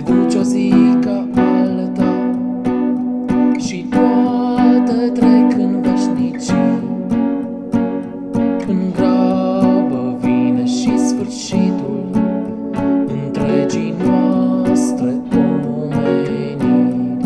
duce o zi ca alta și toate trec în veșnicii. În grabă vine și sfârșitul întregii noastre omeniri.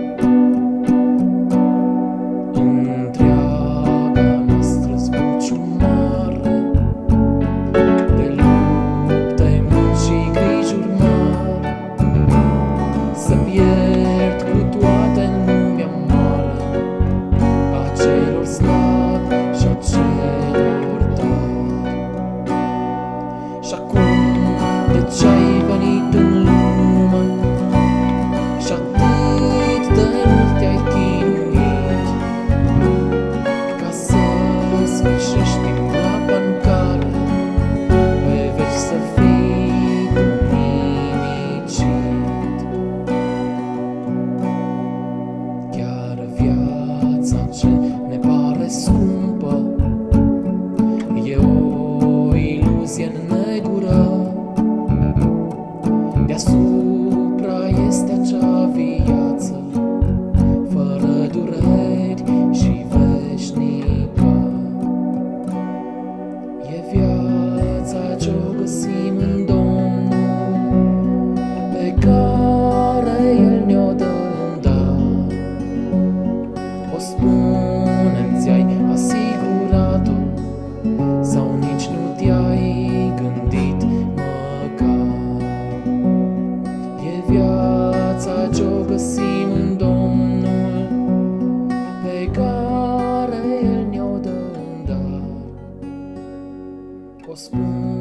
Întreaga noastră zbuciumare de lupte, munci și grijuri mari să pierd cu toate în lumea mare a celor slabi și a celor tari. Și acum de ce ai venit în lume și atât de mult te-ai chinuit ca să sfârșești în groapa în care pe veci să fii nimicit. Chiar viața ce ne pare scumpă e o iluzie negură. Deasupra este acea viață fără dureri și veșnică. E viața ce-o găsim în Domnul, pe care El ne-o dă în dar. O spune-mi, ți-ai asigurat-o sau nici nu te-ai gândit măcar? E viața ce-o găsim în Domnul, pe care El ne-o dă în dar. O spune